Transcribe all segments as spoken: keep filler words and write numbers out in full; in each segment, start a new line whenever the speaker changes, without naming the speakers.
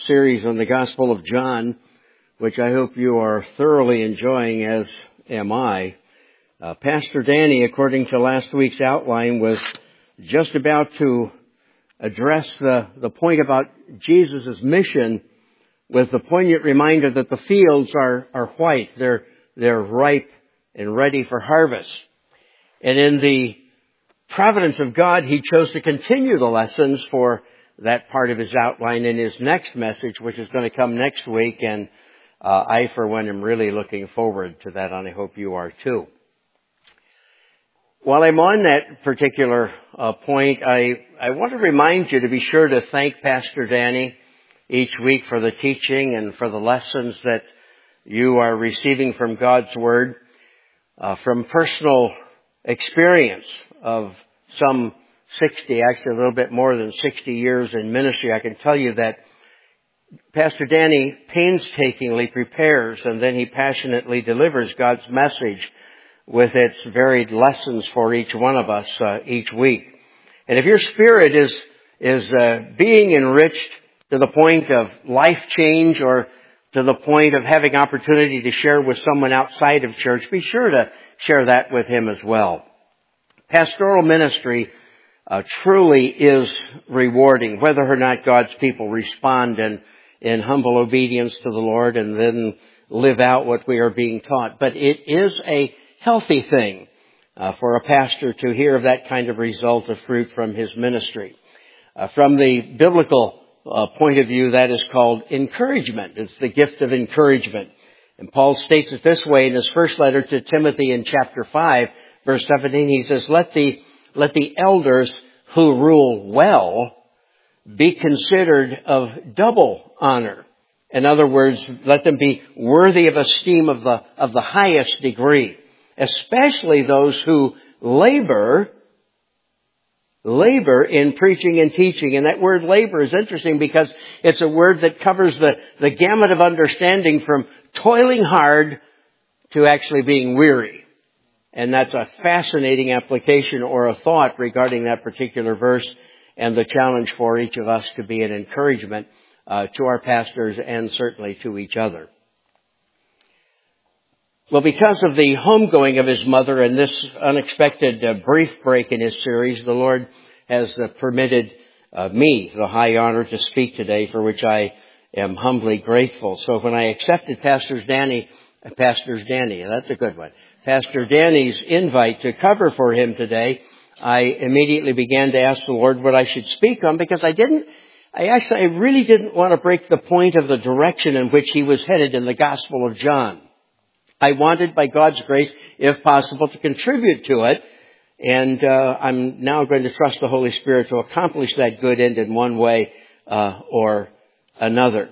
Series on the Gospel of John, which I hope you are thoroughly enjoying, as am I. Uh, Pastor Danny, according to last week's outline, was just about to address the, the point about Jesus' mission with the poignant reminder that the fields are, are white. They're, they're ripe and ready for harvest. And in the providence of God, He chose to continue the lessons for that part of His outline in His next message, which is going to come next week. And uh, I, for one, am really looking forward to that, and I hope you are too. While I'm on that particular uh, point, I, I want to remind you to be sure to thank Pastor Danny each week for the teaching and for the lessons that you are receiving from God's Word. Uh, from personal experience of some sixty, actually a little bit more than sixty years in ministry, I can tell you that Pastor Danny painstakingly prepares and then he passionately delivers God's message with its varied lessons for each one of us uh, each week. And if your spirit is is uh, being enriched to the point of life change or to the point of having opportunity to share with someone outside of church, be sure to share that with him as well. Pastoral ministry uh, truly is rewarding, whether or not God's people respond in, in humble obedience to the Lord and then live out what we are being taught. But it is a healthy thing uh, for a pastor to hear of that kind of result of fruit from his ministry. Uh, from the biblical uh, point of view, that is called encouragement. It's the gift of encouragement. And Paul states it this way in his first letter to Timothy in chapter five, verse seventeen. He says, let the, let the elders who rule well be considered of double honor. In other words, let them be worthy of esteem of the, of the highest degree, especially those who labor, labor in preaching and teaching. And that word labor is interesting because it's a word that covers the, the gamut of understanding from toiling hard to actually being weary. And that's a fascinating application or a thought regarding that particular verse and the challenge for each of us to be an encouragement uh, to our pastors and certainly to each other. Well, because of the homegoing of his mother and this unexpected uh, brief break in his series, the Lord has uh, permitted uh, me the high honor to speak today, for which I am humbly grateful. So when I accepted Pastor Danny, uh, Pastor Danny, that's a good one, Pastor Danny's invite to cover for him today, I immediately began to ask the Lord what I should speak on, because I didn't, I actually, I really didn't want to break the point of the direction in which he was headed in the Gospel of John. I wanted, by God's grace, if possible, to contribute to it. And uh, I'm now going to trust the Holy Spirit to accomplish that good end in one way uh, or another.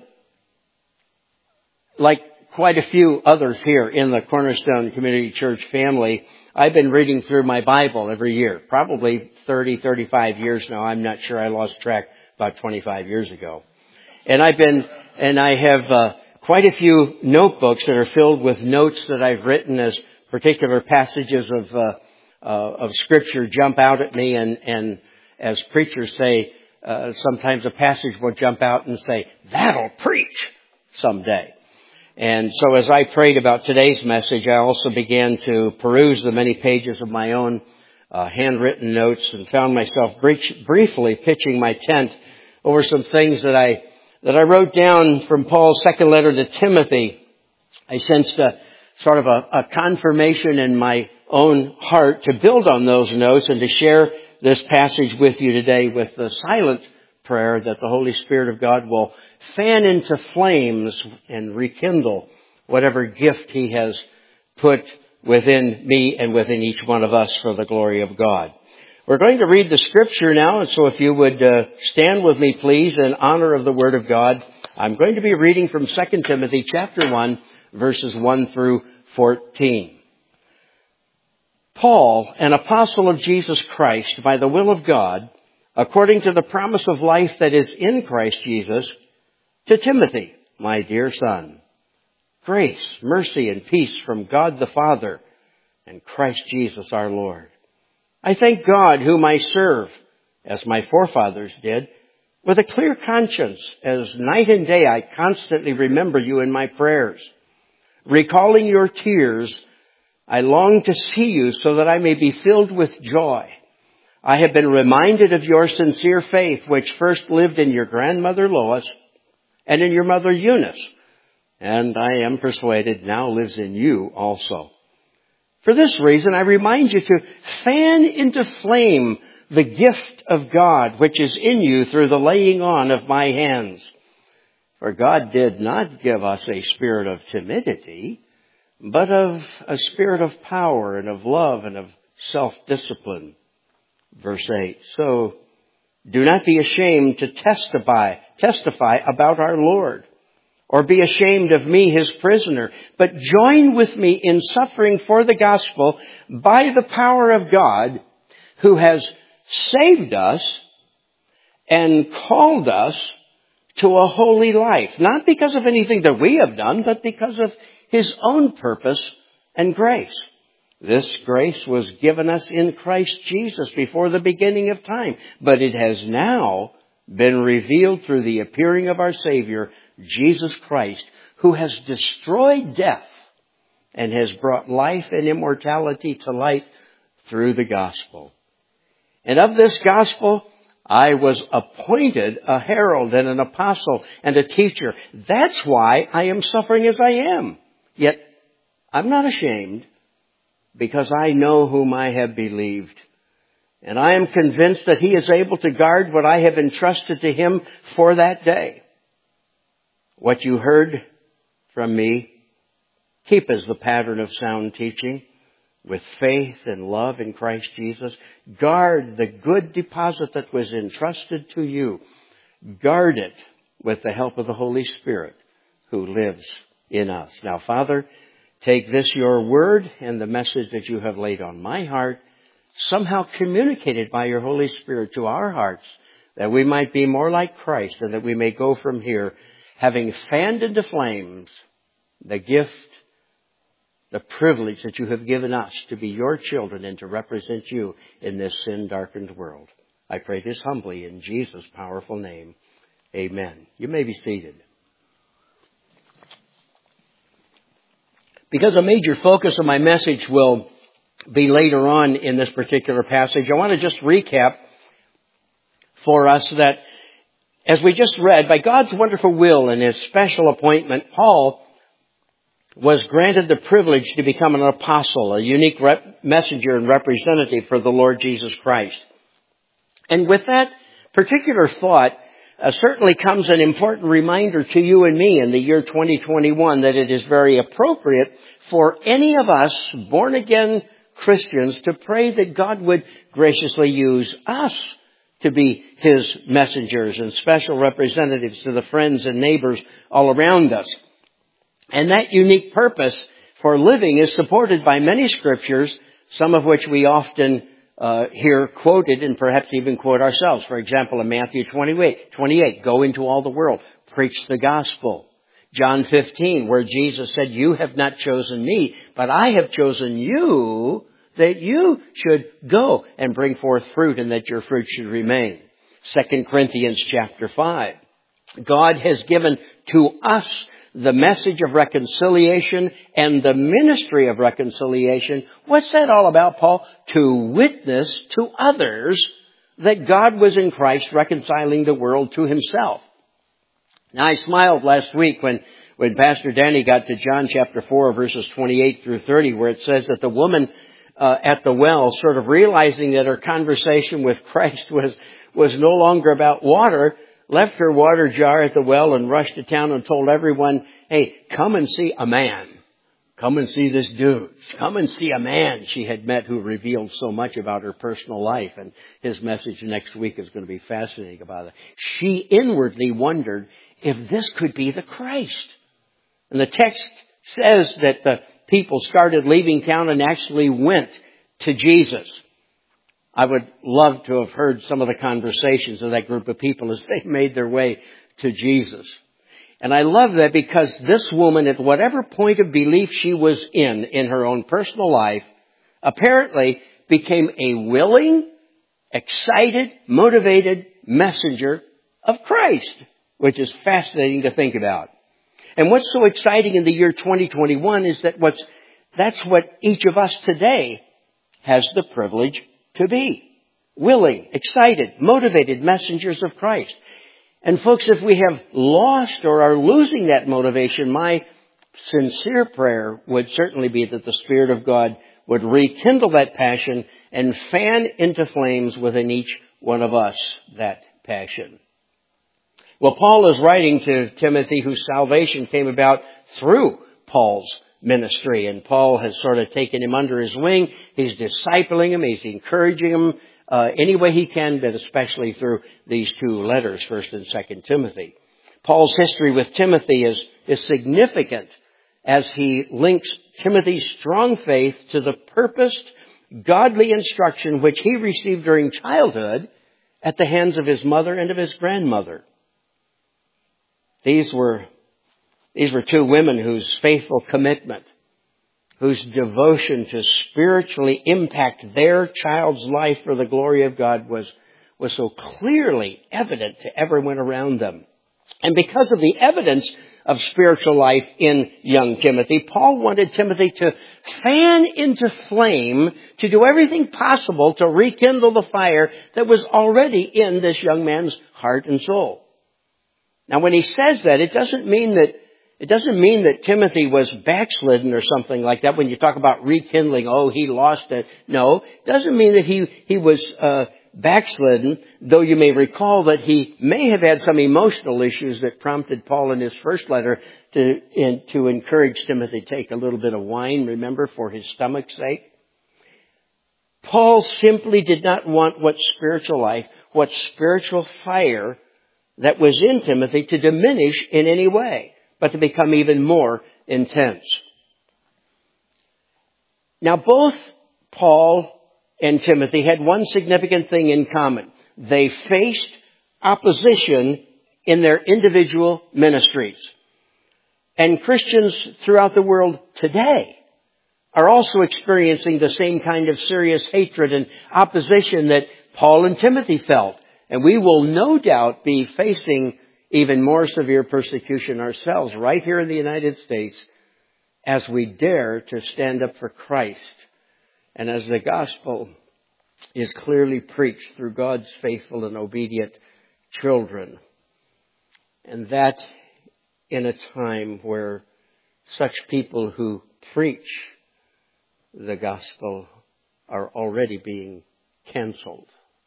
Like quite a few others here in the Cornerstone Community Church family, I've been reading through my Bible every year. Probably thirty, thirty-five years now. I'm not sure. I lost track about twenty-five years ago. And I've been, and I have... Uh, Quite a few notebooks that are filled with notes that I've written as particular passages of uh, uh, of Scripture jump out at me, and, and as preachers say, uh, sometimes a passage will jump out and say, "That'll preach someday." And so, as I prayed about today's message, I also began to peruse the many pages of my own uh, handwritten notes and found myself brief, briefly pitching my tent over some things that I. that I wrote down from Paul's second letter to Timothy. I sensed a sort of a, a confirmation in my own heart to build on those notes and to share this passage with you today with the silent prayer that the Holy Spirit of God will fan into flames and rekindle whatever gift He has put within me and within each one of us for the glory of God. We're going to read the Scripture now, and so if you would uh, stand with me, please, in honor of the Word of God. I'm going to be reading from Second Timothy chapter one, verses one through fourteen. Paul, an apostle of Jesus Christ, by the will of God, according to the promise of life that is in Christ Jesus, to Timothy, my dear son. Grace, mercy, and peace from God the Father and Christ Jesus our Lord. I thank God, whom I serve, as my forefathers did, With a clear conscience, as night and day I constantly remember you in my prayers. Recalling your tears, I long to see you so that I may be filled with joy. I have been reminded of your sincere faith, which first lived in your grandmother Lois and in your mother Eunice, and I am persuaded now lives in you also. For this reason, I remind you to fan into flame the gift of God which is in you through the laying on of my hands. For God did not give us a spirit of timidity, but of a spirit of power and of love and of self-discipline. Verse eight. So do not be ashamed to testify, testify about our Lord, or be ashamed of me, his prisoner, but join with me in suffering for the gospel by the power of God, who has saved us and called us to a holy life, not because of anything that we have done, but because of his own purpose and grace. This grace was given us in Christ Jesus before the beginning of time, but it has now been revealed through the appearing of our Savior, Jesus Christ, who has destroyed death and has brought life and immortality to light through the gospel. And of this gospel, I was appointed a herald and an apostle and a teacher. That's why I am suffering as I am. Yet I'm not ashamed, because I know whom I have believed. And I am convinced that he is able to guard what I have entrusted to him for that day. What you heard from me, keep as the pattern of sound teaching, with faith and love in Christ Jesus. Guard the good deposit that was entrusted to you. Guard it with the help of the Holy Spirit who lives in us. Now, Father, take this, your word, and the message that you have laid on my heart, somehow communicated by your Holy Spirit to our hearts, that we might be more like Christ and that we may go from here having fanned into flames the gift, the privilege that you have given us to be your children and to represent you in this sin-darkened world. I pray this humbly in Jesus' powerful name. Amen. You may be seated. Because a major focus of my message will be later on in this particular passage, I want to just recap for us that, as we just read, by God's wonderful will and his special appointment, Paul was granted the privilege to become an apostle, a unique rep- messenger and representative for the Lord Jesus Christ. And with that particular thought, uh, certainly comes an important reminder to you and me in the year twenty twenty-one that it is very appropriate for any of us born-again Christians to pray that God would graciously use us to be his messengers and special representatives to the friends and neighbors all around us. And that unique purpose for living is supported by many scriptures, some of which we often uh, hear quoted and perhaps even quote ourselves. For example, in Matthew twenty-eight, twenty-eight, go into all the world, preach the gospel. John fifteen, where Jesus said, you have not chosen me, but I have chosen you that you should go and bring forth fruit and that your fruit should remain. Second Corinthians chapter five. God has given to us the message of reconciliation and the ministry of reconciliation. What's that all about, Paul? To witness to others that God was in Christ reconciling the world to himself. Now, I smiled last week when, when Pastor Danny got to John chapter four, verses twenty-eight through thirty, where it says that the woman uh, at the well, sort of realizing that her conversation with Christ was, was no longer about water, left her water jar at the well and rushed to town and told everyone, hey, come and see a man. Come and see this dude. Come and see a man she had met who revealed so much about her personal life. And his message next week is going to be fascinating about it. She inwardly wondered if this could be the Christ. And the text says that the people started leaving town and actually went to Jesus. I would love to have heard some of the conversations of that group of people as they made their way to Jesus. And I love that because this woman, at whatever point of belief she was in, in her own personal life, apparently became a willing, excited, motivated messenger of Christ, which is fascinating to think about. And what's so exciting in the year twenty twenty-one is that what's, that's what each of us today has the privilege to be. Willing, excited, motivated messengers of Christ. And folks, if we have lost or are losing that motivation, my sincere prayer would certainly be that the Spirit of God would rekindle that passion and fan into flames within each one of us that passion. Well, Paul is writing to Timothy, whose salvation came about through Paul's ministry. And Paul has sort of taken him under his wing. He's discipling him. He's encouraging him uh, any way he can, but especially through these two letters, First and Second Timothy. Paul's history with Timothy is, is significant as he links Timothy's strong faith to the purposed, godly instruction which he received during childhood at the hands of his mother and of his grandmother. These were, these were two women whose faithful commitment, whose devotion to spiritually impact their child's life for the glory of God was, was so clearly evident to everyone around them. And because of the evidence of spiritual life in young Timothy, Paul wanted Timothy to fan into flame, to do everything possible to rekindle the fire that was already in this young man's heart and soul. Now, when he says that, it doesn't mean that it doesn't mean that Timothy was backslidden or something like that. When you talk about rekindling, oh, he lost it. No, it doesn't mean that he he was uh, backslidden. Though you may recall that he may have had some emotional issues that prompted Paul in his first letter to in, to encourage Timothy to take a little bit of wine. Remember, for his stomach's sake. Paul simply did not want what spiritual life, what spiritual fire that was in Timothy to diminish in any way, but to become even more intense. Now, both Paul and Timothy had one significant thing in common. They faced opposition in their individual ministries. And Christians throughout the world today are also experiencing the same kind of serious hatred and opposition that Paul and Timothy felt. And we will no doubt be facing even more severe persecution ourselves right here in the United States as we dare to stand up for Christ and as the gospel is clearly preached through God's faithful and obedient children. And that in a time where such people who preach the gospel are already being canceled.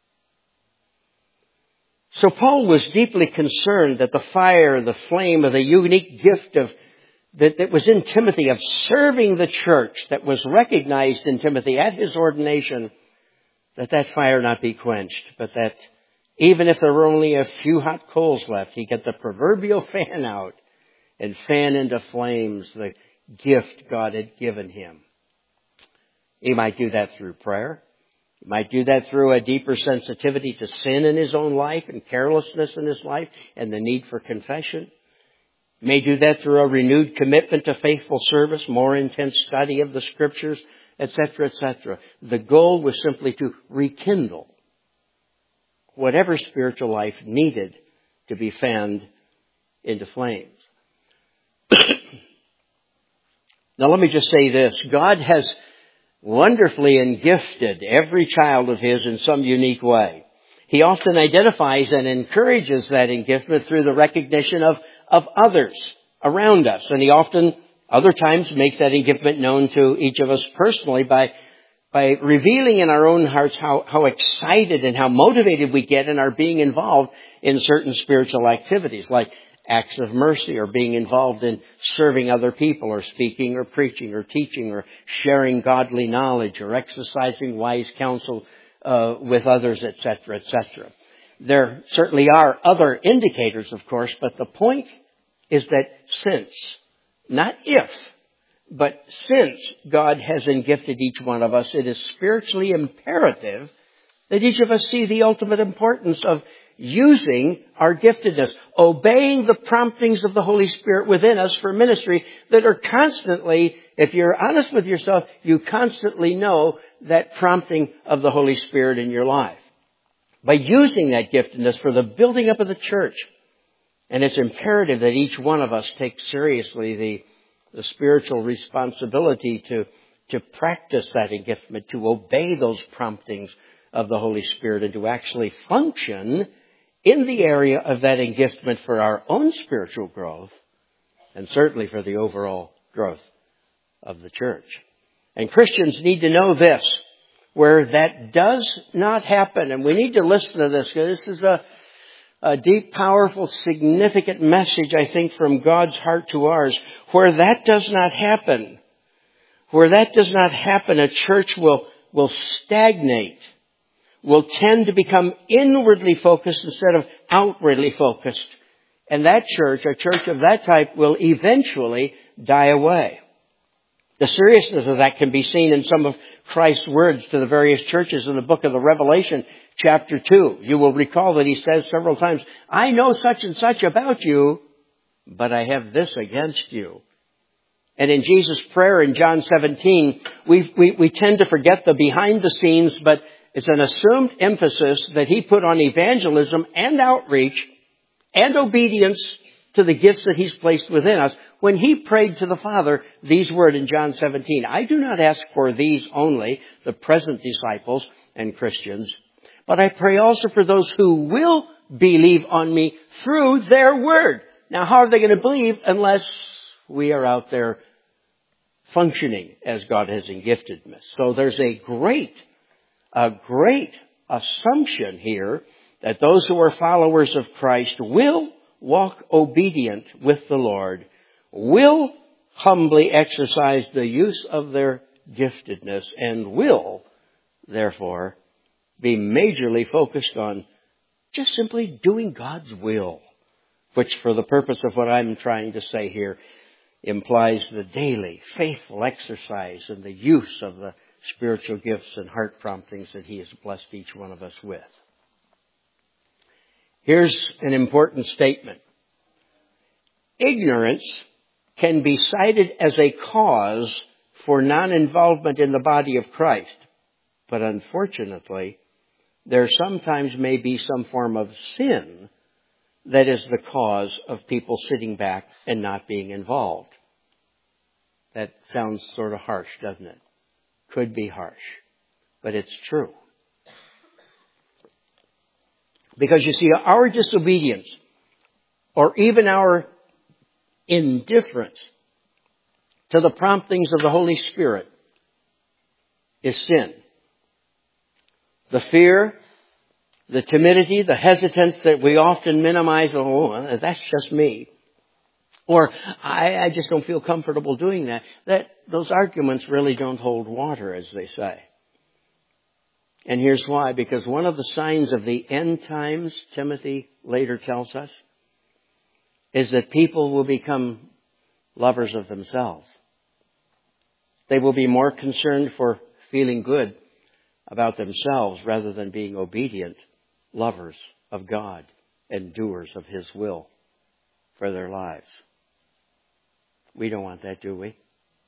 So Paul was deeply concerned that the fire, the flame of the unique gift of that, that was in Timothy of serving the church that was recognized in Timothy at his ordination, that that fire not be quenched, but that even if there were only a few hot coals left, he get the proverbial fan out and fan into flames the gift God had given him. He might do that through prayer. He might do that through a deeper sensitivity to sin in his own life and carelessness in his life and the need for confession. He may do that through a renewed commitment to faithful service, more intense study of the Scriptures, et cetera, et cetera. The goal was simply to rekindle whatever spiritual life needed to be fanned into flames. Now let me just say this. God has wonderfully and gifted every child of His in some unique way. He often identifies and encourages that engiftment through the recognition of, of others around us. And He often, other times, makes that engiftment known to each of us personally by, by revealing in our own hearts how, how excited and how motivated we get in our being involved in certain spiritual activities, like acts of mercy, or being involved in serving other people, or speaking or preaching or teaching, or sharing godly knowledge, or exercising wise counsel uh, with others, et cetera, et cetera. There certainly are other indicators, of course, but the point is that since, not if, but since God has engifted each one of us, it is spiritually imperative that each of us see the ultimate importance of using our giftedness, obeying the promptings of the Holy Spirit within us for ministry that are constantly, if you're honest with yourself, you constantly know that prompting of the Holy Spirit in your life. by using that giftedness for the building up of the church. And it's imperative that each one of us take seriously the, the spiritual responsibility to, to practice that giftment, to obey those promptings of the Holy Spirit, and to actually function in the area of that giftment for our own spiritual growth, and certainly for the overall growth of the church. And Christians need to know this, where that does not happen, and we need to listen to this, because this is a, a deep, powerful, significant message, I think, from God's heart to ours. Where that does not happen, where that does not happen, a church will, will stagnate, will tend to become inwardly focused instead of outwardly focused. And that church, a church of that type, will eventually die away. The seriousness of that can be seen in some of Christ's words to the various churches in the book of the Revelation, chapter two. You will recall that he says several times, I know such and such about you, but I have this against you. And in Jesus' prayer in John seventeen, we, we, we tend to forget the behind the scenes, but it's an assumed emphasis that he put on evangelism and outreach and obedience to the gifts that he's placed within us. When he prayed to the Father these words in John seventeen, I do not ask for these only, the present disciples and Christians, but I pray also for those who will believe on me through their word. Now, how are they going to believe unless we are out there functioning as God has gifted us? So there's a great, a great assumption here that those who are followers of Christ will walk obedient with the Lord, will humbly exercise the use of their giftedness, and will, therefore, be majorly focused on just simply doing God's will, which, for the purpose of what I'm trying to say here, implies the daily, faithful exercise and the use of the spiritual gifts and heart promptings that he has blessed each one of us with. Here's an important statement. Ignorance can be cited as a cause for non-involvement in the body of Christ. But unfortunately, there sometimes may be some form of sin that is the cause of people sitting back and not being involved. That sounds sort of harsh, doesn't it? Could be harsh, but it's true. Because you see, our disobedience, or even our indifference to the promptings of the Holy Spirit, is sin. The fear, the timidity, the hesitance that we often minimize, oh, that's just me. Or, I, I just don't feel comfortable doing that. That those arguments really don't hold water, as they say. And here's why. Because one of the signs of the end times, Timothy later tells us, is that people will become lovers of themselves. They will be more concerned for feeling good about themselves rather than being obedient lovers of God and doers of His will for their lives. We don't want that, do we?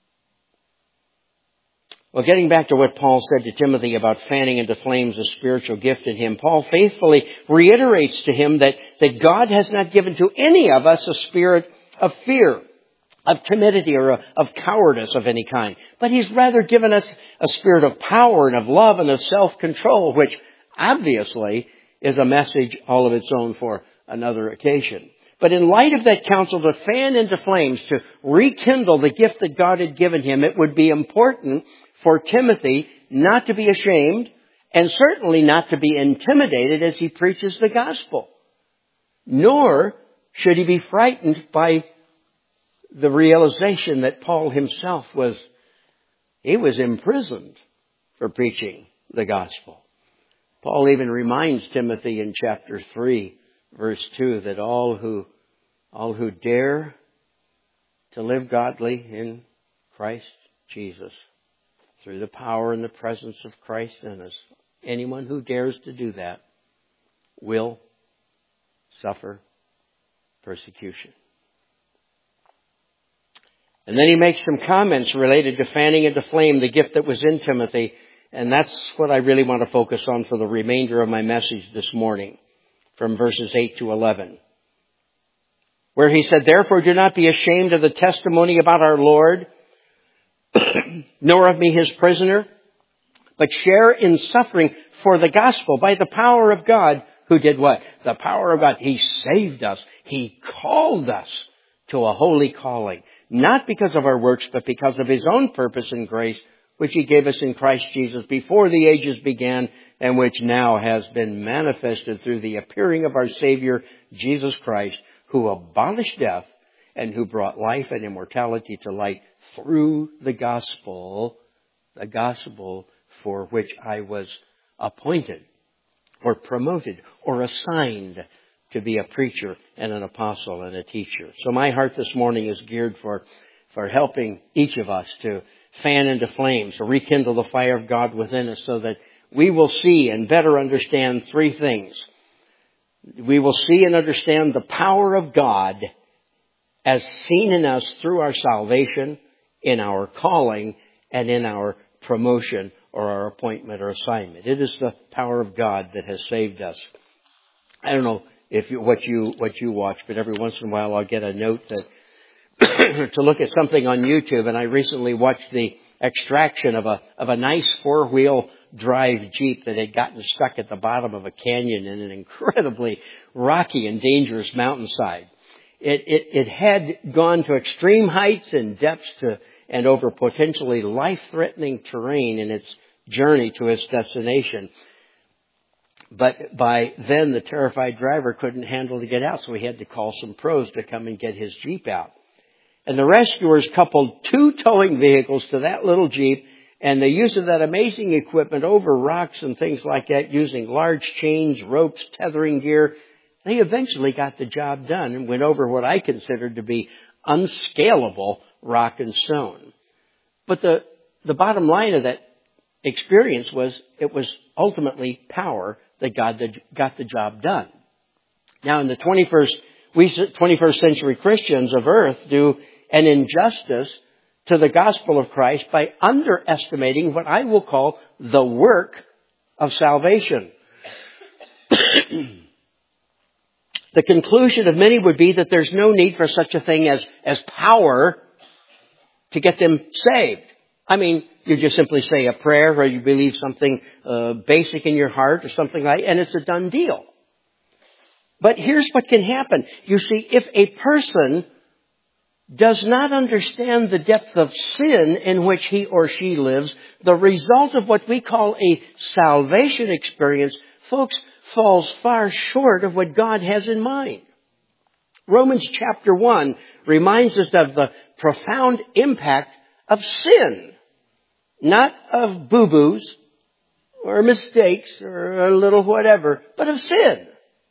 Well, getting back to what Paul said to Timothy about fanning into flames a spiritual gift in him, Paul faithfully reiterates to him that, that God has not given to any of us a spirit of fear, of timidity, or of cowardice of any kind. But He's rather given us a spirit of power and of love and of self-control, which obviously is a message all of its own for another occasion. But in light of that counsel to fan into flames, to rekindle the gift that God had given him, it would be important for Timothy not to be ashamed and certainly not to be intimidated as he preaches the gospel. Nor should he be frightened by the realization that Paul himself was, he was imprisoned for preaching the gospel. Paul even reminds Timothy in chapter three, verse two, that all who, all who dare to live godly in Christ Jesus, through the power and the presence of Christ in us, anyone who dares to do that will suffer persecution. And then he makes some comments related to fanning into flame the gift that was in Timothy. And that's what I really want to focus on for the remainder of my message this morning, from verses eight to eleven. Where he said, "Therefore do not be ashamed of the testimony about our Lord, nor of me his prisoner, but share in suffering for the gospel by the power of God," who did what? The power of God. He saved us. He called us to a holy calling, not because of our works, but because of his own purpose and grace, which he gave us in Christ Jesus before the ages began, and which now has been manifested through the appearing of our Savior, Jesus Christ, who abolished death and who brought life and immortality to light through the gospel, the gospel for which I was appointed or promoted or assigned to be a preacher and an apostle and a teacher. So my heart this morning is geared for, for helping each of us to fan into flames, to rekindle the fire of God within us so that we will see and better understand three things. We will see and understand the power of God as seen in us through our salvation, in our calling, and in our promotion or our appointment or assignment. It is the power of God that has saved us. I don't know if you, what you what you watch, but every once in a while I'll get a note that to look at something on YouTube, and I recently watched the extraction of a of a nice four-wheel drive Jeep that had gotten stuck at the bottom of a canyon in an incredibly rocky and dangerous mountainside. It, it, it had gone to extreme heights and depths to, and over potentially life-threatening terrain in its journey to its destination. But by then, the terrified driver couldn't handle to get out, so he had to call some pros to come and get his Jeep out. And the rescuers coupled two towing vehicles to that little Jeep, and the use of that amazing equipment over rocks and things like that, using large chains, ropes, tethering gear, they eventually got the job done and went over what I considered to be unscalable rock and stone. But the, the bottom line of that experience was it was ultimately power that got the, got the job done. Now, in the twenty-first, we twenty-first century Christians of earth do an injustice to the gospel of Christ by underestimating what I will call the work of salvation. The conclusion of many would be that there's no need for such a thing as, as power to get them saved. I mean, you just simply say a prayer, or you believe something uh, basic in your heart or something like that, and it's a done deal. But here's what can happen. You see, if a person does not understand the depth of sin in which he or she lives, the result of what we call a salvation experience, folks, falls far short of what God has in mind. Romans chapter one reminds us of the profound impact of sin, not of boo-boos or mistakes or a little whatever, but of sin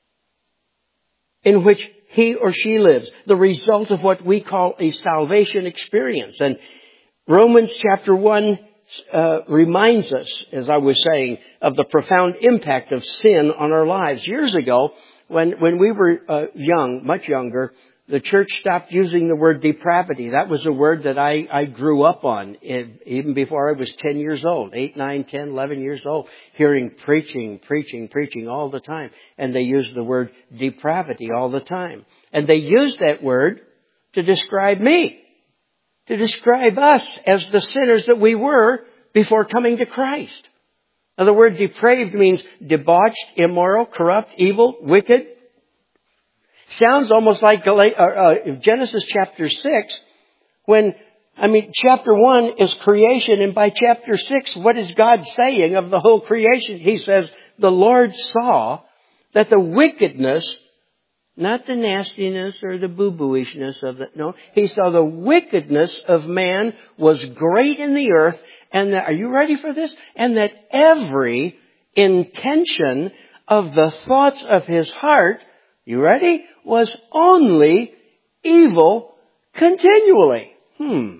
in which he or she lives, the result of what we call a salvation experience. And Romans chapter one uh, reminds us, as I was saying, of the profound impact of sin on our lives. Years ago, when, when we were uh, young, much younger, the church stopped using the word depravity. That was a word that I, I grew up on even before I was ten years old, eight, nine, ten, eleven years old, hearing preaching, preaching, preaching all the time. And they used the word depravity all the time. And they used that word to describe me, to describe us as the sinners that we were before coming to Christ. Now, the word depraved means debauched, immoral, corrupt, evil, wicked. Sounds almost like Genesis chapter six, when, I mean, chapter one is creation, and by chapter six, what is God saying of the whole creation? He says, the Lord saw that the wickedness, not the nastiness or the boo-booishness of the, no, He saw the wickedness of man was great in the earth, and that, are you ready for this? And that every intention of the thoughts of his heart, you ready? Was only evil continually. Hmm.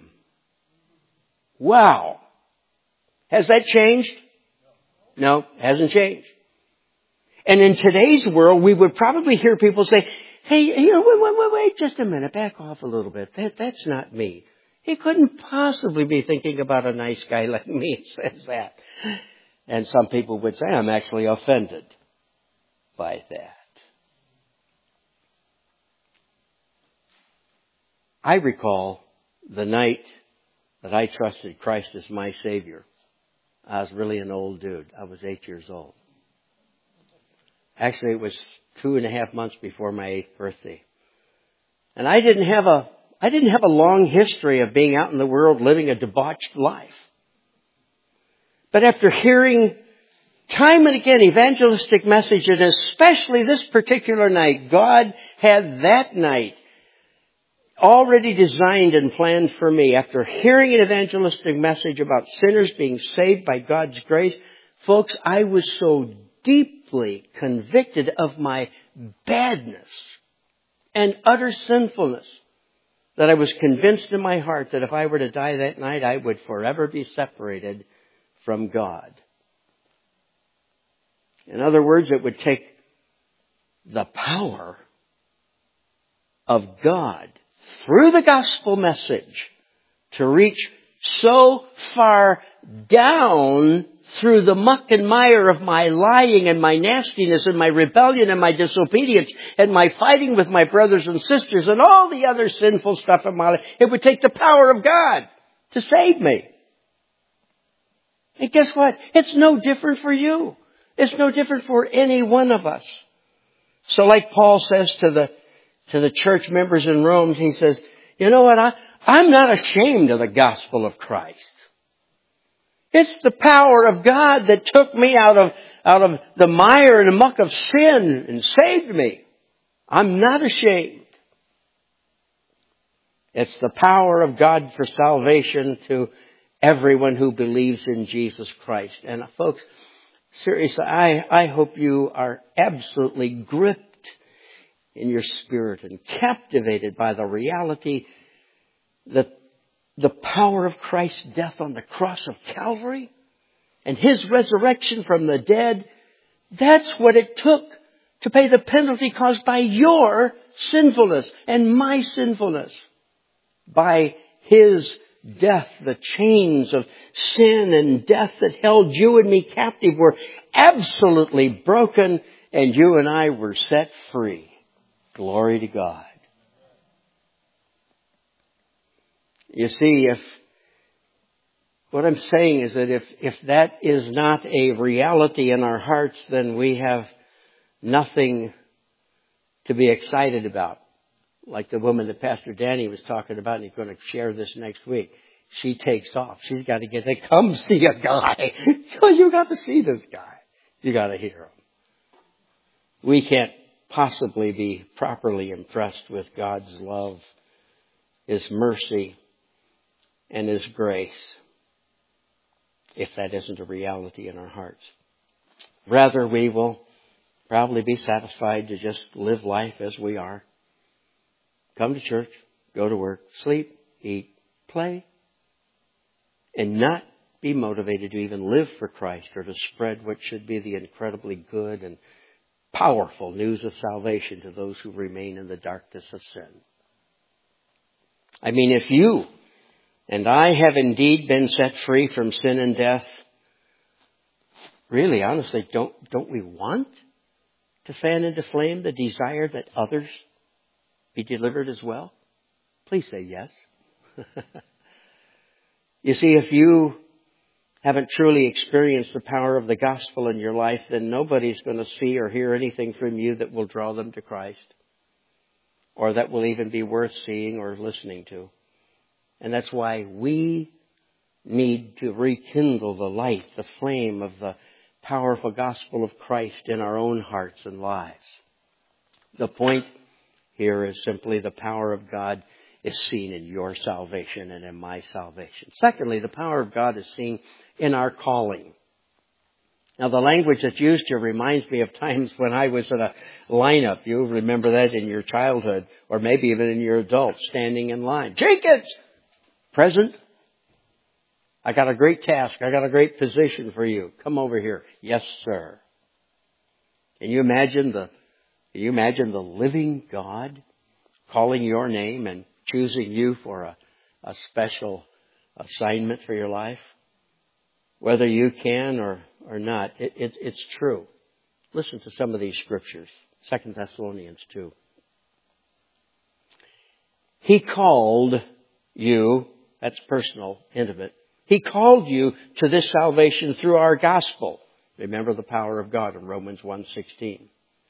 Wow. Has that changed? No, hasn't changed. And in today's world, we would probably hear people say, hey, you know, wait, wait, wait, wait just a minute, back off a little bit. That, that's not me. He couldn't possibly be thinking about a nice guy like me. It says that. And some people would say, I'm actually offended by that. I recall the night that I trusted Christ as my Savior. I was really an old dude. I was eight years old. Actually, it was two and a half months before my eighth birthday. And I didn't have a, I didn't have a long history of being out in the world living a debauched life. But after hearing time and again evangelistic message, and especially this particular night, God had that night already designed and planned for me. After hearing an evangelistic message about sinners being saved by God's grace, folks, I was so deeply convicted of my badness and utter sinfulness that I was convinced in my heart that if I were to die that night, I would forever be separated from God. In other words, it would take the power of God through the gospel message to reach so far down through the muck and mire of my lying and my nastiness and my rebellion and my disobedience and my fighting with my brothers and sisters and all the other sinful stuff in my life. It would take the power of God to save me. And guess what? It's no different for you. It's no different for any one of us. So like Paul says to the to the church members in Rome, he says, you know what? I, I'm not ashamed of the gospel of Christ. It's the power of God that took me out of, out of the mire and the muck of sin and saved me. I'm not ashamed. It's the power of God for salvation to everyone who believes in Jesus Christ. And folks, seriously, I, I hope you are absolutely gripped in your spirit and captivated by the reality that the power of Christ's death on the cross of Calvary and His resurrection from the dead, that's what it took to pay the penalty caused by your sinfulness and my sinfulness. By His death, the chains of sin and death that held you and me captive were absolutely broken, and you and I were set free. Glory to God. You see, if what I'm saying is that if, if that is not a reality in our hearts, then we have nothing to be excited about. Like the woman that Pastor Danny was talking about, and he's going to share this next week. She takes off. She's got to get there. Come see a guy. You got to see this guy. You got to hear him. We can't possibly be properly impressed with God's love, His mercy, and His grace if that isn't a reality in our hearts. Rather, we will probably be satisfied to just live life as we are. Come to church, go to work, sleep, eat, play, and not be motivated to even live for Christ or to spread what should be the incredibly good and powerful news of salvation to those who remain in the darkness of sin. I mean, if you and I have indeed been set free from sin and death, really, honestly, don't, don't we want to fan into flame the desire that others be delivered as well? Please say yes. You see, if you haven't truly experienced the power of the gospel in your life, then nobody's going to see or hear anything from you that will draw them to Christ, or that will even be worth seeing or listening to. And that's why we need to rekindle the light, the flame of the powerful gospel of Christ in our own hearts and lives. The point here is simply the power of God is seen in your salvation and in my salvation. Secondly, the power of God is seen in our calling. Now, the language that's used here reminds me of times when I was in a lineup. You remember that in your childhood, or maybe even in your adult, standing in line. Jenkins! Present? I got a great task. I got a great position for you. Come over here. Yes, sir. Can you imagine the, can you imagine the living God calling your name and choosing you for a, a special assignment for your life? Whether you can or, or not, it, it, it's true. Listen to some of these scriptures. Second Thessalonians two. He called you, that's personal, intimate. He called you to this salvation through our gospel. Remember the power of God in Romans one sixteen.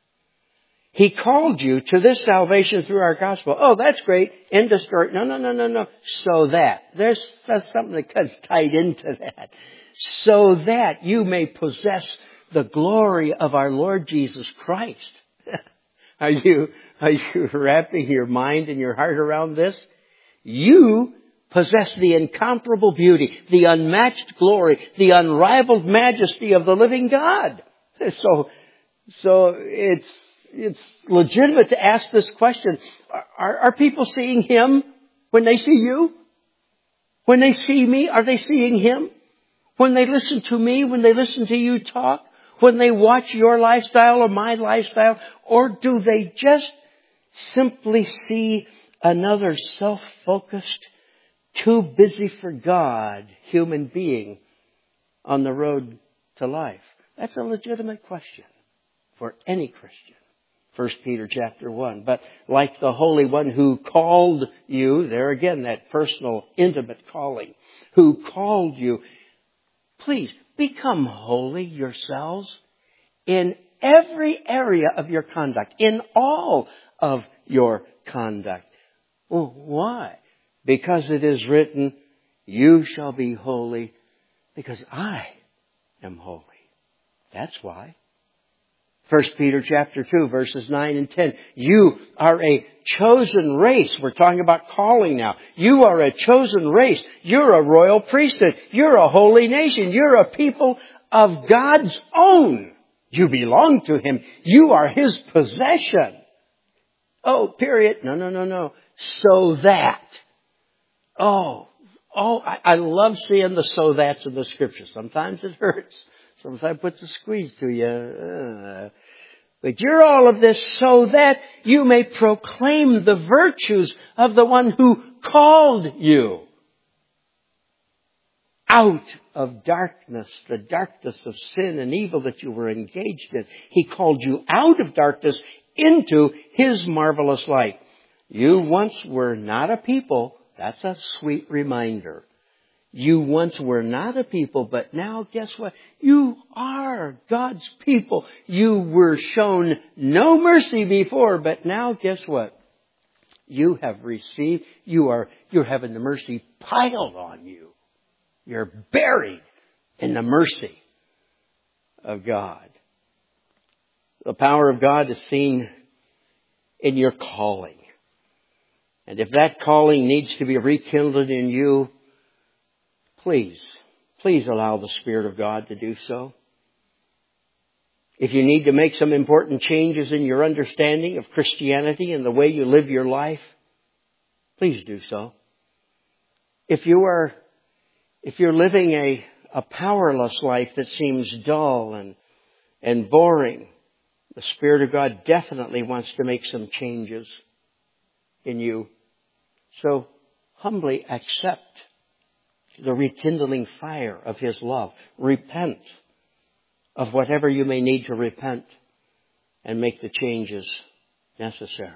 He called you to this salvation through our gospel. Oh, that's great. End of story. No, no, no, no, no. So that. There's, there's something that gets tied into that. So that you may possess the glory of our Lord Jesus Christ. Are you, are you wrapping your mind and your heart around this? You possess the incomparable beauty, the unmatched glory, the unrivaled majesty of the living God. So, so it's, it's legitimate to ask this question. Are, are people seeing Him when they see you? When they see me, are they seeing Him? When they listen to me, when they listen to you talk? When they watch your lifestyle or my lifestyle? Or do they just simply see another self-focused, too busy for God human being on the road to life? That's a legitimate question for any Christian. First Peter chapter one. But like the Holy One who called you, there again, that personal, intimate calling, who called you, please become holy yourselves in every area of your conduct, in all of your conduct. Well, why? Because it is written, you shall be holy because I am holy. That's why. First Peter chapter two, verses nine and ten. You are a chosen race. We're talking about calling now. You are a chosen race. You're a royal priesthood. You're a holy nation. You're a people of God's own. You belong to Him. You are His possession. Oh, period. No, no, no, no. So that. Oh, oh, I, I love seeing the so that's in the Scripture. Sometimes it hurts. Sometimes it puts a squeeze to you. Uh, but you're all of this so that you may proclaim the virtues of the one who called you out of darkness, the darkness of sin and evil that you were engaged in. He called you out of darkness into His marvelous light. You once were not a people. That's a sweet reminder. You once were not a people, but now guess what? You are God's people. You were shown no mercy before, but now guess what? You have received, you are, you're having the mercy piled on you. You're buried in the mercy of God. The power of God is seen in your calling. And if that calling needs to be rekindled in you, Please, please allow the Spirit of God to do so. If you need to make some important changes in your understanding of Christianity and the way you live your life, please do so. If you are, if you're living a, a powerless life that seems dull and, and boring, the Spirit of God definitely wants to make some changes in you. So humbly accept the rekindling fire of His love. Repent of whatever you may need to repent and make the changes necessary.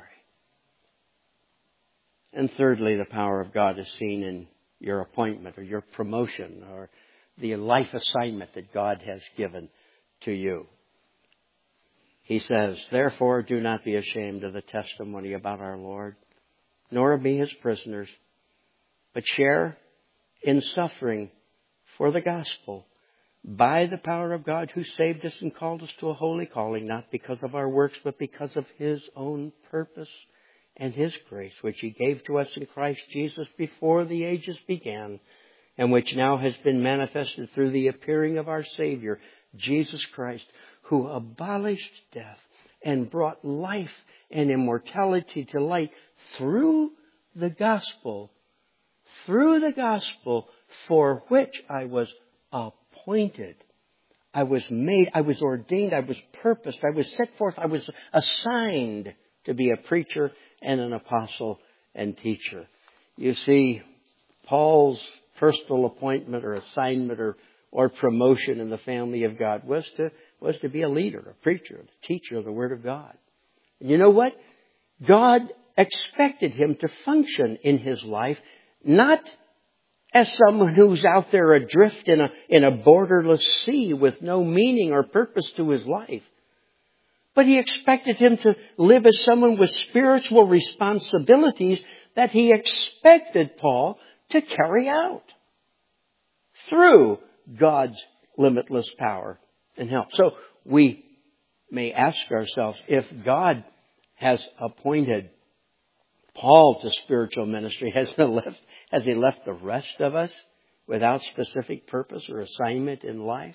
And thirdly, the power of God is seen in your appointment or your promotion or the life assignment that God has given to you. He says, therefore, do not be ashamed of the testimony about our Lord, nor be His prisoners, but share in suffering for the gospel by the power of God who saved us and called us to a holy calling, not because of our works, but because of His own purpose and His grace, which He gave to us in Christ Jesus before the ages began, and which now has been manifested through the appearing of our Savior, Jesus Christ, who abolished death and brought life and immortality to light through the gospel, through the gospel for which I was appointed. I was made, I was ordained, I was purposed, I was set forth, I was assigned to be a preacher and an apostle and teacher. You see, Paul's personal appointment or assignment or, or promotion in the family of God was to, was to be a leader, a preacher, a teacher of the Word of God. And you know what? God expected him to function in his life, not as someone who's out there adrift in a, in a borderless sea with no meaning or purpose to his life. But he expected him to live as someone with spiritual responsibilities that he expected Paul to carry out through God's limitless power and help. So we may ask ourselves, if God has appointed Paul to spiritual ministry, has he left, has he left the rest of us without specific purpose or assignment in life?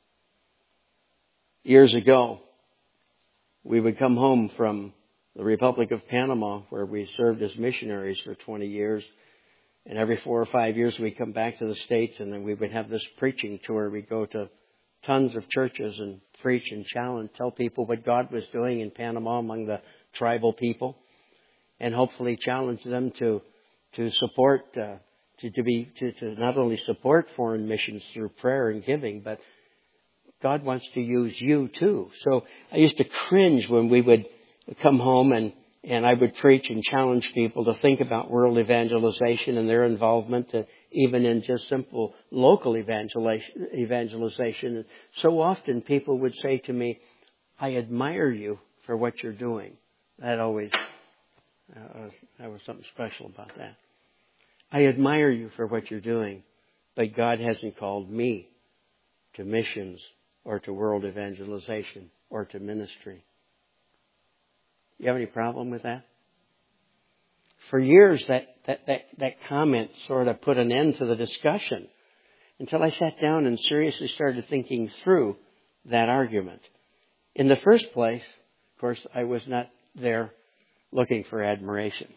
Years ago, we would come home from the Republic of Panama, where we served as missionaries for twenty years. And every four or five years we'd come back to the States, and then we would have this preaching tour. We'd go to tons of churches and preach and challenge, tell people what God was doing in Panama among the tribal people, and hopefully challenge them to to support, uh, to, to be to, to not only support foreign missions through prayer and giving, but God wants to use you too. So I used to cringe when we would come home and, and I would preach and challenge people to think about world evangelization and their involvement, to, even in just simple local evangelization. evangelization. And so often people would say to me, I admire you for what you're doing. That always, uh, that was something special about that. I admire you for what you're doing, but God hasn't called me to missions or to world evangelization or to ministry. You have any problem with that? For years, that, that, that, that comment sort of put an end to the discussion until I sat down and seriously started thinking through that argument. In the first place, of course, I was not there looking for admiration.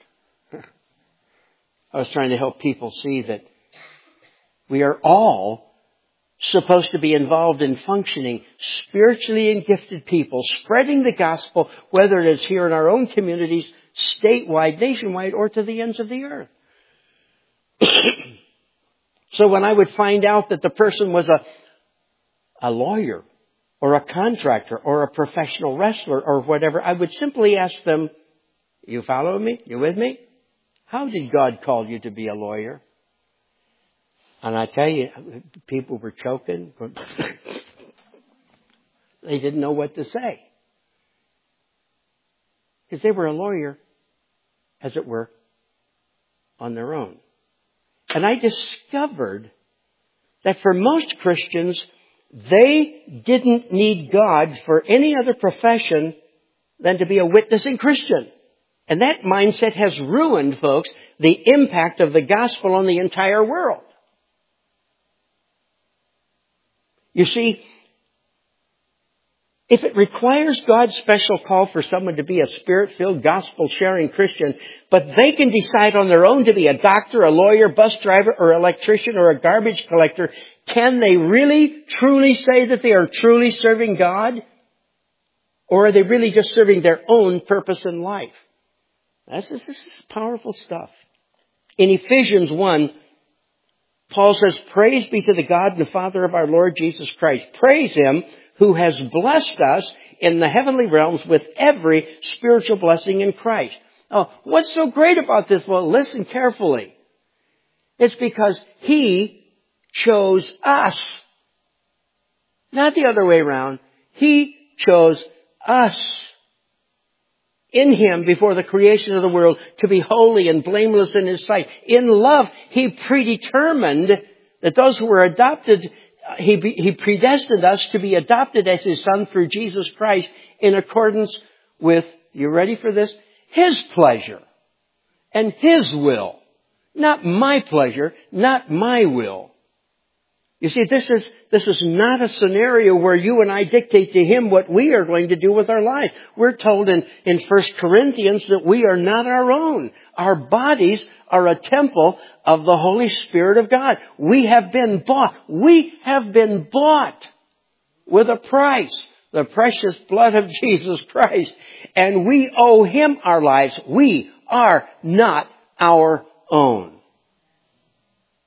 I was trying to help people see that we are all supposed to be involved in functioning spiritually and gifted people, spreading the gospel, whether it is here in our own communities, statewide, nationwide, or to the ends of the earth. So when I would find out that the person was a, a lawyer or a contractor or a professional wrestler or whatever, I would simply ask them, you follow me? You with me? How did God call you to be a lawyer? And I tell you, people were choking. They didn't know what to say. Because they were a lawyer, as it were, on their own. And I discovered that for most Christians, they didn't need God for any other profession than to be a witnessing Christian. And that mindset has ruined, folks, the impact of the gospel on the entire world. You see, if it requires God's special call for someone to be a spirit-filled, gospel-sharing Christian, but they can decide on their own to be a doctor, a lawyer, bus driver, or electrician, or a garbage collector, can they really, truly say that they are truly serving God? Or are they really just serving their own purpose in life? This is, this is powerful stuff. In Ephesians one, Paul says, praise be to the God and the Father of our Lord Jesus Christ. Praise Him who has blessed us in the heavenly realms with every spiritual blessing in Christ. Oh, what's so great about this? Well, listen carefully. It's because He chose us. Not the other way around. He chose us in Him before the creation of the world to be holy and blameless in His sight. In love, He predetermined that those who were adopted, He, he predestined us to be adopted as His Son through Jesus Christ in accordance with, you ready for this? His pleasure and His will. Not my pleasure, not my will. You see, this is, this is not a scenario where you and I dictate to Him what we are going to do with our lives. We're told in, in First Corinthians that we are not our own. Our bodies are a temple of the Holy Spirit of God. We have been bought. We have been bought with a price. The precious blood of Jesus Christ. And we owe Him our lives. We are not our own.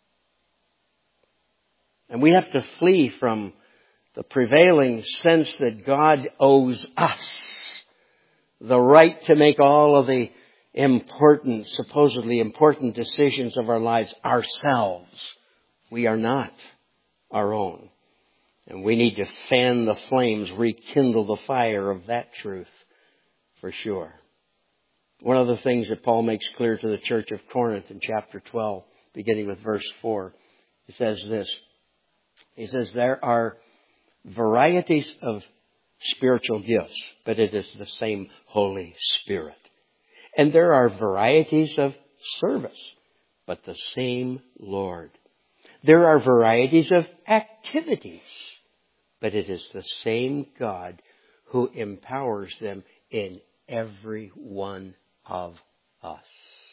And we have to flee from the prevailing sense that God owes us the right to make all of the important, supposedly important decisions of our lives ourselves. We are not our own. And we need to fan the flames, rekindle the fire of that truth for sure. One of the things that Paul makes clear to the church of Corinth in chapter twelve, beginning with verse four, he says this. He says, there are varieties of spiritual gifts, but it is the same Holy Spirit. And there are varieties of service, but the same Lord. There are varieties of activities, but it is the same God who empowers them in every one of us.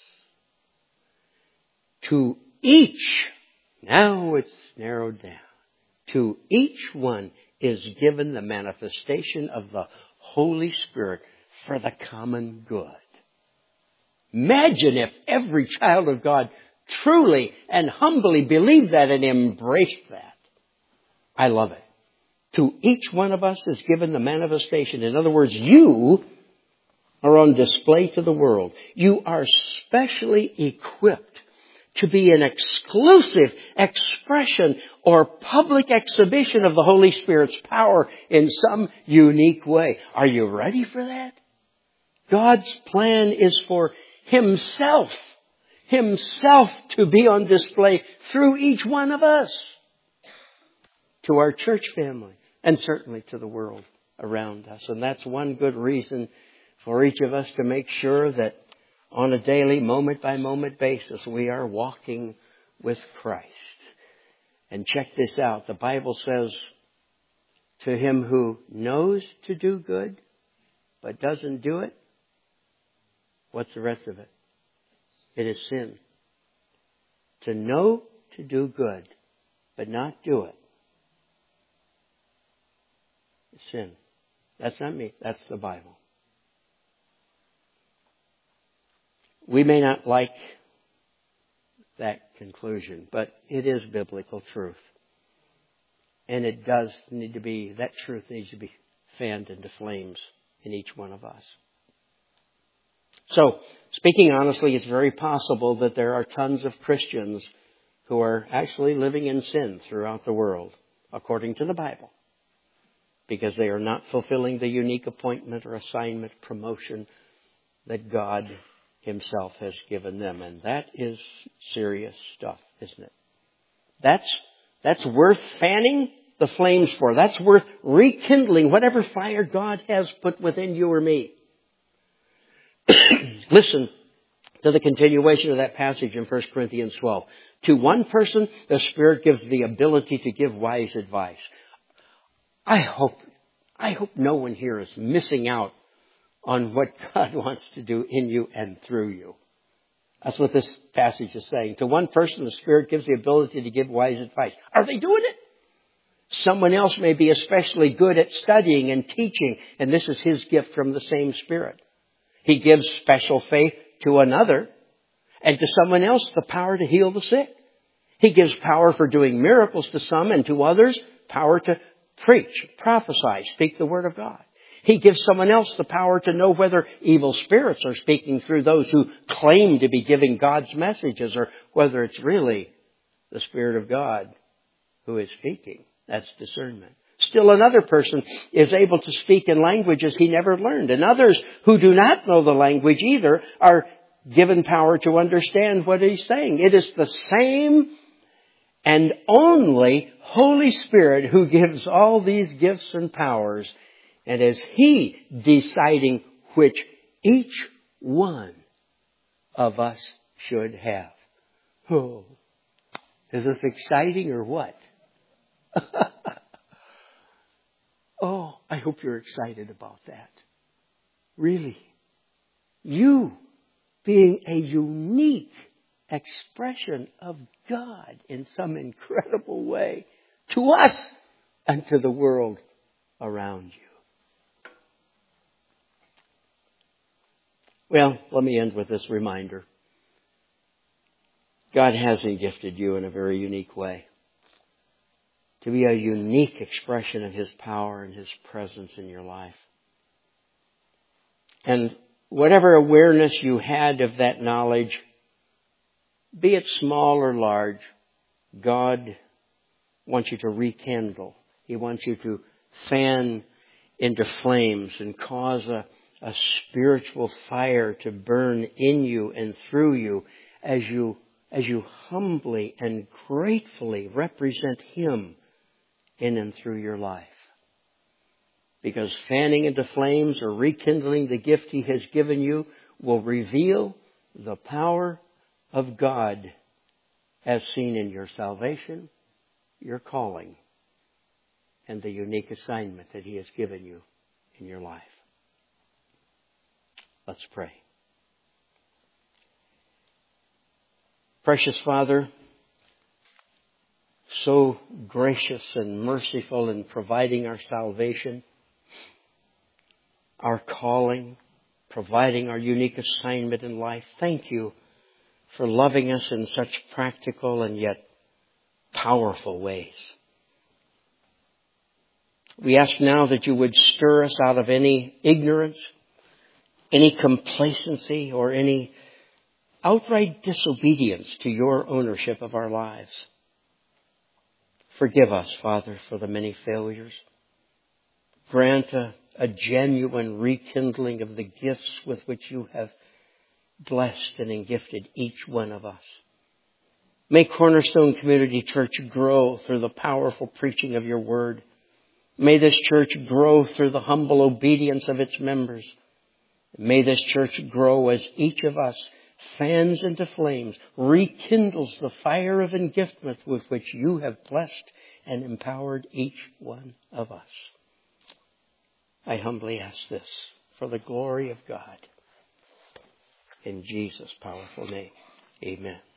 To each, now it's narrowed down, to each one is given the manifestation of the Holy Spirit for the common good. Imagine if every child of God truly and humbly believed that and embraced that. I love it. To each one of us is given the manifestation. In other words, you are on display to the world. You are specially equipped to be an exclusive expression or public exhibition of the Holy Spirit's power in some unique way. Are you ready for that? God's plan is for Himself, Himself to be on display through each one of us, to our church family, and certainly to the world around us. And that's one good reason for each of us to make sure that on a daily, moment-by-moment basis, we are walking with Christ. And check this out. The Bible says, to him who knows to do good, but doesn't do it, what's the rest of it? It is sin. To know to do good, but not do it, is sin. That's not me. That's the Bible. We may not like that conclusion, but it is biblical truth. And it does need to be, that truth needs to be fanned into flames in each one of us. So, speaking honestly, it's very possible that there are tons of Christians who are actually living in sin throughout the world, according to the Bible, because they are not fulfilling the unique appointment or assignment, promotion that God Himself has given them. And that is serious stuff, isn't it? That's, that's worth fanning the flames for. That's worth rekindling whatever fire God has put within you or me. Listen to the continuation of that passage in First Corinthians twelve. To one person, the Spirit gives the ability to give wise advice. I hope, I hope no one here is missing out on what God wants to do in you and through you. That's what this passage is saying. To one person, the Spirit gives the ability to give wise advice. Are they doing it? Someone else may be especially good at studying and teaching, and this is his gift from the same Spirit. He gives special faith to another, and to someone else the power to heal the sick. He gives power for doing miracles to some, and to others power to preach, prophesy, speak the Word of God. He gives someone else the power to know whether evil spirits are speaking through those who claim to be giving God's messages, or whether it's really the Spirit of God who is speaking. That's discernment. Still another person is able to speak in languages he never learned. And others who do not know the language either are given power to understand what he's saying. It is the same and only Holy Spirit who gives all these gifts and powers. And is He deciding which each one of us should have. Oh, is this exciting or what? Oh, I hope you're excited about that. Really. You being a unique expression of God in some incredible way to us and to the world around you. Well, let me end with this reminder. God hasn't gifted you in a very unique way. to be a unique expression of His power and His presence in your life. And whatever awareness you had of that knowledge, be it small or large, God wants you to rekindle. He wants you to fan into flames and cause a, a spiritual fire to burn in you and through you as you as you humbly and gratefully represent Him in and through your life. Because fanning into flames or rekindling the gift He has given you will reveal the power of God as seen in your salvation, your calling, and the unique assignment that He has given you in your life. Let's pray. Precious Father, so gracious and merciful in providing our salvation, our calling, providing our unique assignment in life. Thank You for loving us in such practical and yet powerful ways. We ask now that You would stir us out of any ignorance, any complacency, or any outright disobedience to Your ownership of our lives. Forgive us, Father, for the many failures. Grant a, a genuine rekindling of the gifts with which You have blessed and gifted each one of us. May Cornerstone Community Church grow through the powerful preaching of Your Word. May this church grow through the humble obedience of its members. May this church grow as each of us fans into flames, rekindles the fire of engiftment with which You have blessed and empowered each one of us. I humbly ask this for the glory of God. In Jesus' powerful name, amen.